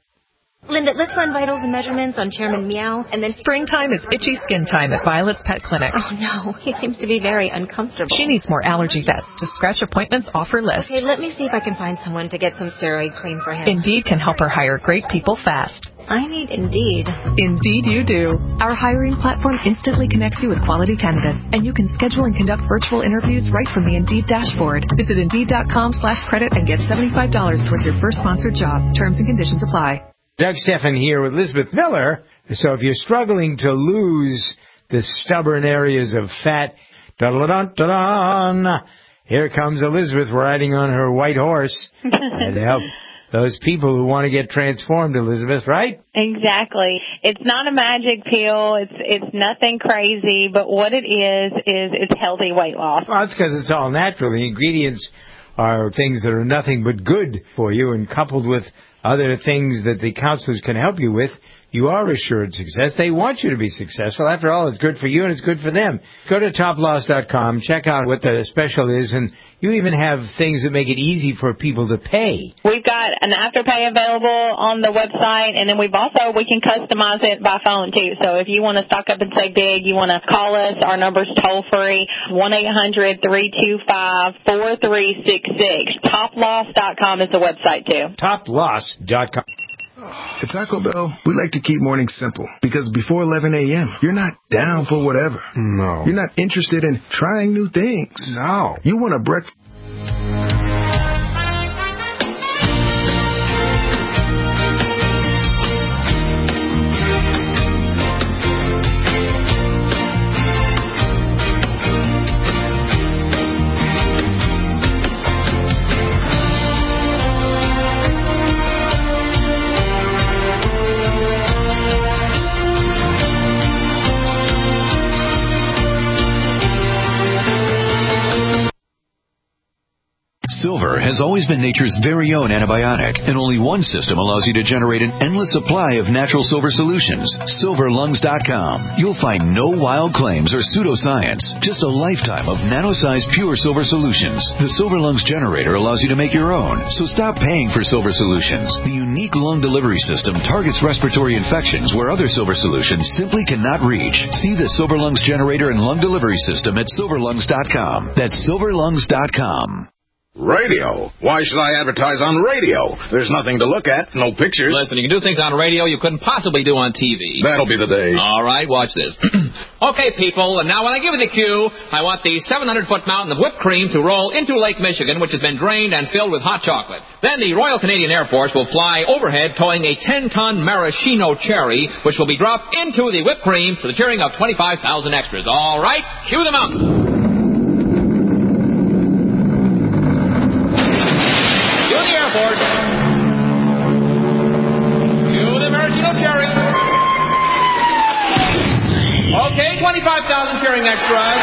Linda, let's run vitals and measurements on Chairman Meow, and then... Springtime is itchy skin time at Violet's Pet Clinic. Oh, no. He seems to be very uncomfortable. She needs more allergy tests to scratch appointments off her list. Okay, let me see if I can find someone to get some steroid cream for him. Indeed can help her hire great people fast. I need Indeed. Indeed you do. Our hiring platform instantly connects you with quality candidates, and you can schedule and conduct virtual interviews right from the Indeed dashboard. Visit Indeed.com slash credit and get seventy-five dollars towards your first sponsored job. Terms and conditions apply. Doug Stephan here with Elizabeth Miller. So if you're struggling to lose the stubborn areas of fat, da-da-da-da-da, here comes Elizabeth riding on her white horse to help those people who want to get transformed, Elizabeth, right? Exactly. It's not a magic pill. It's it's nothing crazy, but what it is is it's healthy weight loss. Well, that's because it's all natural. The ingredients are things that are nothing but good for you, and coupled with other things that the counselors can help you with, you are assured success. They want you to be successful. After all, it's good for you and it's good for them. Go to top loss dot com, check out what the special is, and you even have things that make it easy for people to pay. We've got an Afterpay available on the website, and then we've also, we can customize it by phone too. So if you want to stock up and say big, you want to call us, our number's toll free, one eight hundred, three two five, four three six six. top loss dot com is the website too. top loss dot com. At Taco Bell, we like to keep mornings simple because before eleven a.m., you're not down for whatever. No. You're not interested in trying new things. No. You want a breakfast. Silver has always been nature's very own antibiotic, and only one system allows you to generate an endless supply of natural silver solutions. silver lungs dot com. You'll find no wild claims or pseudoscience, just a lifetime of nano-sized pure silver solutions. The Silver Lungs generator allows you to make your own, so stop paying for silver solutions. The unique lung delivery system targets respiratory infections where other silver solutions simply cannot reach. See the Silver Lungs generator and lung delivery system at silver lungs dot com. That's silver lungs dot com. Radio? Why should I advertise on radio? There's nothing to look at, no pictures. Listen, you can do things on radio you couldn't possibly do on T V. That'll be the day. All right, watch this. Okay, people, and now when I give you the cue, I want the seven hundred foot mountain of whipped cream to roll into Lake Michigan, which has been drained and filled with hot chocolate. Then the Royal Canadian Air Force will fly overhead towing a ten ton maraschino cherry, which will be dropped into the whipped cream for the cheering of twenty-five thousand extras. All right, cue the mountain. Okay, twenty-five thousand cheering extras.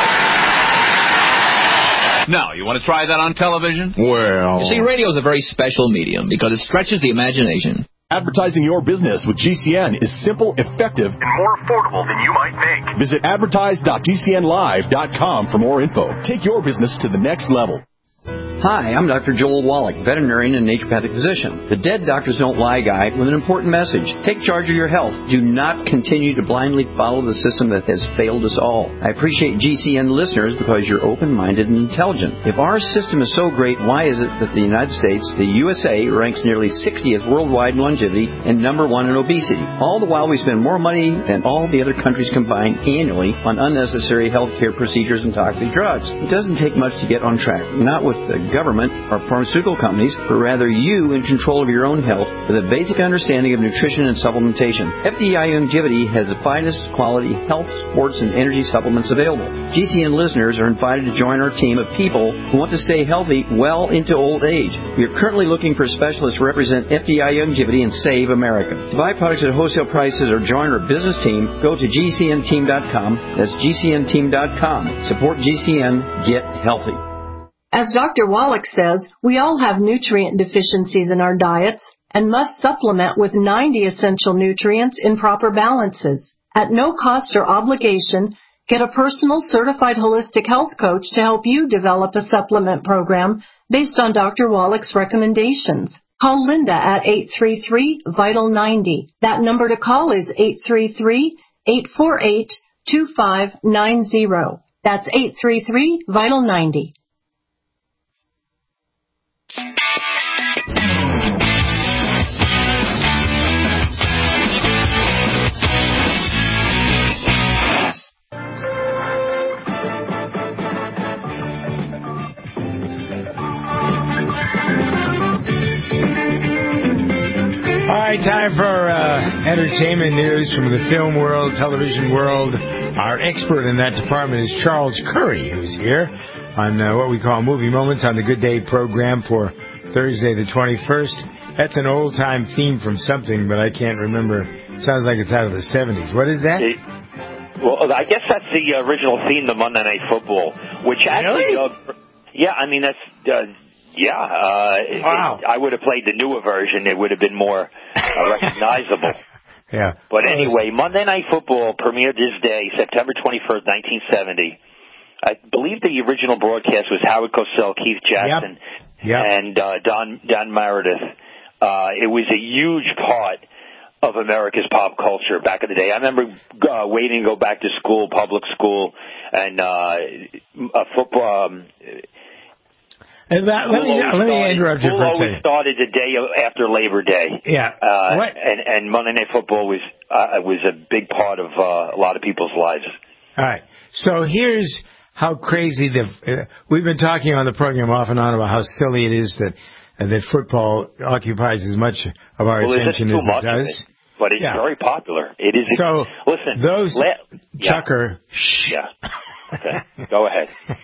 Now, you want to try that on television? Well... You see, radio is a very special medium because it stretches the imagination. Advertising your business with G C N is simple, effective, and more affordable than you might think. Visit advertise dot G C N live dot com for more info. Take your business to the next level. Hi, I'm Doctor Joel Wallach, veterinarian and naturopathic physician. The Dead Doctors Don't Lie guy with an important message. Take charge of your health. Do not continue to blindly follow the system that has failed us all. I appreciate G C N listeners because you're open-minded and intelligent. If our system is so great, why is it that the United States, the U S A, ranks nearly sixtieth worldwide in longevity and number one in obesity? All the while we spend more money than all the other countries combined annually on unnecessary health care procedures and toxic drugs. It doesn't take much to get on track. Not with the government or pharmaceutical companies, but rather you in control of your own health with a basic understanding of nutrition and supplementation. F D I Longevity has the finest quality health, sports, and energy supplements available. G C N listeners are invited to join our team of people who want to stay healthy well into old age. We are currently looking for specialists to represent F D I Longevity and Save America. To buy products at wholesale prices or join our business team, go to G C N team dot com. That's G C N team dot com. Support G C N. Get healthy. As Doctor Wallach says, we all have nutrient deficiencies in our diets and must supplement with ninety essential nutrients in proper balances. At no cost or obligation, get a personal certified holistic health coach to help you develop a supplement program based on Doctor Wallach's recommendations. Call Linda at eight three three, vital ninety. That number to call is eight three three, eight four eight, two five nine zero. That's eight three three, vital ninety. All right, time for uh, entertainment news from the film world, television world. Our expert in that department is Charles Curry, who's here on uh, what we call Movie Moments on the Good Day program for Thursday the twenty-first. That's an old-time theme from something, but I can't remember. It sounds like it's out of the seventies. What is that? It, well, I guess that's the original theme, the Monday Night Football, which actually, really? uh, yeah, I mean, that's... Uh, Yeah, uh, wow. it, I would have played the newer version. It would have been more uh, recognizable. Yeah. But anyway, Monday Night Football premiered this day, September twenty-first, nineteen seventy. I believe the original broadcast was Howard Cosell, Keith Jackson, yep. Yep. and uh, Don Don Meredith. Uh, it was a huge part of America's pop culture back in the day. I remember uh, waiting to go back to school, public school, and uh, a football... Um, And that, let me let me started, interrupt you for a always second. started the day after Labor Day. Yeah. Uh, what? And, and Monday Night Football was uh, was a big part of uh, a lot of people's lives. All right. So here's how crazy the uh, we've been talking on the program off and on about how silly it is that uh, that football occupies as much of our well, attention too as much it does. It, but it's yeah. very popular. It is. So listen, those let, Chucker. Yeah. yeah. Okay. Go ahead.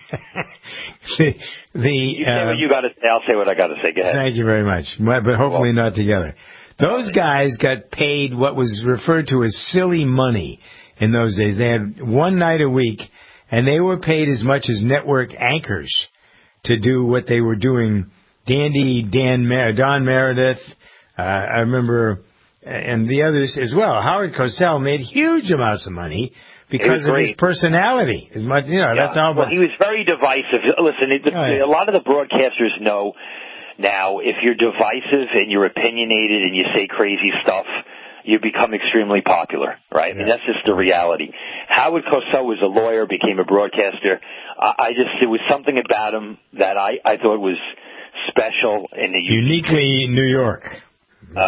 the the you say uh, what you got to say. I'll say what I got to say. Go ahead. Thank you very much. But hopefully not together. Those guys got paid what was referred to as silly money in those days. They had one night a week, and they were paid as much as network anchors to do what they were doing. Dandy, Dan, Mer- Don Meredith, uh, I remember, and the others as well. Howard Cosell made huge amounts of money because of his personality. As much, you know, yeah. that's all. Well, he was very divisive. Listen, it, oh, yeah. a lot of the broadcasters know now if you're divisive and you're opinionated and you say crazy stuff, you become extremely popular, right? Yeah. I mean, that's just the reality. Howard Cosell was a lawyer, became a broadcaster. I, I just, there was something about him that I, I thought was special and the uniquely New York. Uh,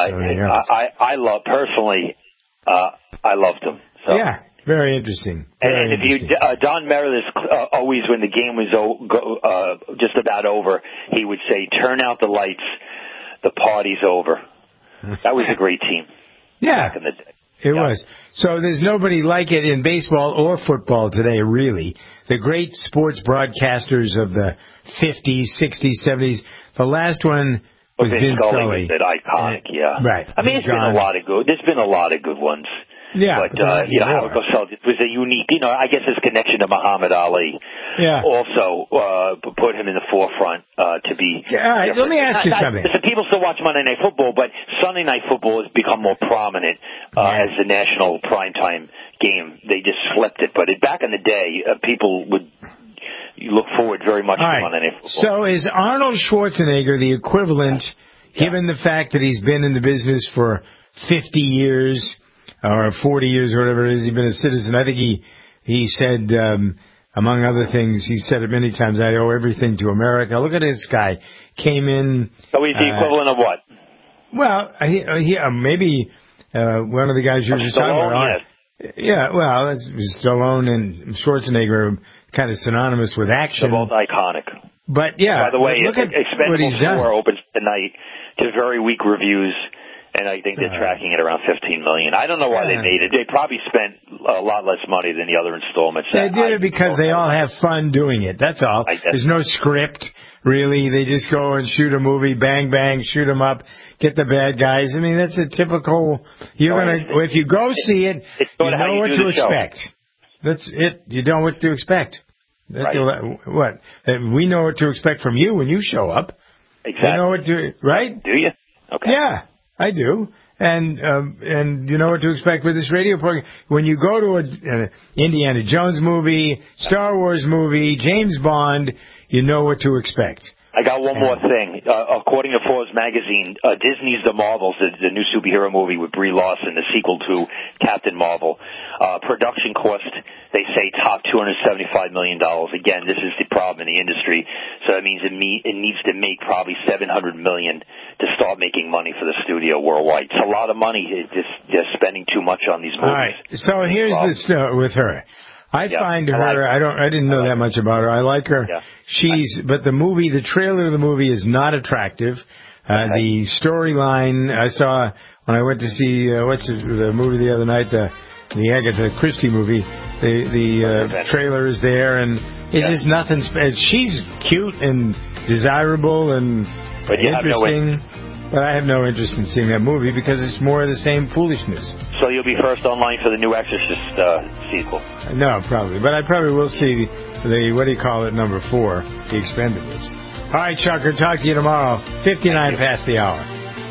I, I love personally. Uh, I loved him. So. Yeah, very interesting. Very and, and if interesting. you, uh, Don Meredith uh, always, when the game was o- go, uh, just about over, he would say, "Turn out the lights, the party's over." That was a great team. Yeah, back in the day. It yeah. was. So there's nobody like it in baseball or football today, really. The great sports broadcasters of the fifties, sixties, seventies. The last one was Vin Vin Scully. Scully. That iconic, yeah. Right. I mean, He's there's been gone. a lot of good. There's been a lot of good ones. Yeah, but, but uh, you know, more. Howard Cosell was a unique. You know, I guess his connection to Muhammad Ali. Yeah. Also uh, put him in the forefront uh, to be. Yeah, all right, let me ask you not, something. Not, people still watch Monday Night Football, but Sunday Night Football has become more prominent uh, yeah. as the national primetime game. They just flipped it, but it, back in the day, uh, people would. You look forward very much all to right. Monday Night Football. So is Arnold Schwarzenegger the equivalent, yeah. given the fact that he's been in the business for fifty years? Or forty years or whatever it is, he's been a citizen. I think he he said, um, among other things, he said it many times, I owe everything to America. Look at this guy. Came in... So he's the uh, equivalent of what? Well, he, he, uh, maybe uh, one of the guys you were just talking about. Yes. Yeah, well, it's Stallone and Schwarzenegger are kind of synonymous with action. They're both iconic. But, yeah, by the way, look at what he's done. Expendables four opens tonight to very weak reviews. And I think they're tracking it around fifteen million dollars. I don't know why yeah. they made it. They probably spent a lot less money than the other installments. They did it because they all have fun doing it. That's all. There's no script, really. They just go and shoot a movie, bang, bang, shoot them up, get the bad guys. I mean, that's a typical... You're gonna If you go see it, you know what to expect. That's it. You know what to expect. That's right. what? We know what to expect from you when you show up. Exactly. You know what to... Right? Do you? Okay. Yeah. I do, and um, and you know what to expect with this radio program. When you go to an Indiana Jones movie, Star Wars movie, James Bond, you know what to expect. I got one more thing. Uh, according to Forbes magazine, uh, Disney's The Marvels, the, the new superhero movie with Brie Larson, the sequel to Captain Marvel, uh, production cost, they say, top two hundred seventy-five million dollars. Again, this is the problem in the industry. So that means it, me- it needs to make probably seven hundred million dollars to start making money for the studio worldwide. It's a lot of money. It's just, just spending too much on these movies. All right. So here's the story with her. I yeah, find her. I, like I don't. I didn't know I like that much about her. I like her. Yeah. She's. But the movie, the trailer of the movie is not attractive. Uh, okay. The storyline I saw when I went to see uh, what's it, the movie the other night, the the Agatha Christie movie. The the uh, trailer is there, and it's yeah. just nothing. Spe- she's cute and desirable and but you interesting. Have no But I have no interest in seeing that movie because it's more of the same foolishness. So you'll be first online for the new Exorcist uh, sequel? No, probably. But I probably will see the, the what do you call it, number four, The Expendables. All right, Chucker, talk to you tomorrow. fifty-nine past the hour.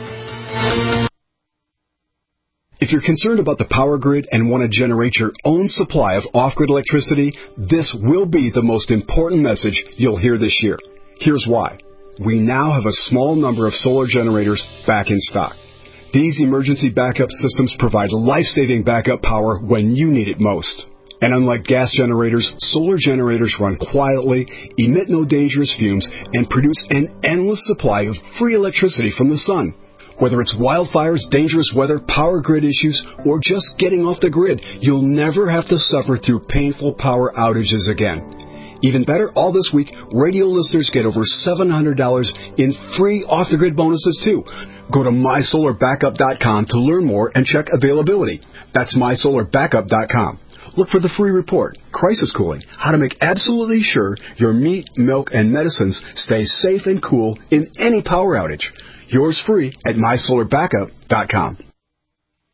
If you're concerned about the power grid and want to generate your own supply of off-grid electricity, this will be the most important message you'll hear this year. Here's why. We now have a small number of solar generators back in stock. These emergency backup systems provide life-saving backup power when you need it most. And unlike gas generators, solar generators run quietly, emit no dangerous fumes, and produce an endless supply of free electricity from the sun. Whether it's wildfires, dangerous weather, power grid issues, or just getting off the grid, you'll never have to suffer through painful power outages again. Even better, all this week, radio listeners get over seven hundred dollars in free off-the-grid bonuses, too. Go to my solar backup dot com to learn more and check availability. That's my solar backup dot com. Look for the free report, Crisis Cooling, how to make absolutely sure your meat, milk, and medicines stay safe and cool in any power outage. Yours free at my solar backup dot com.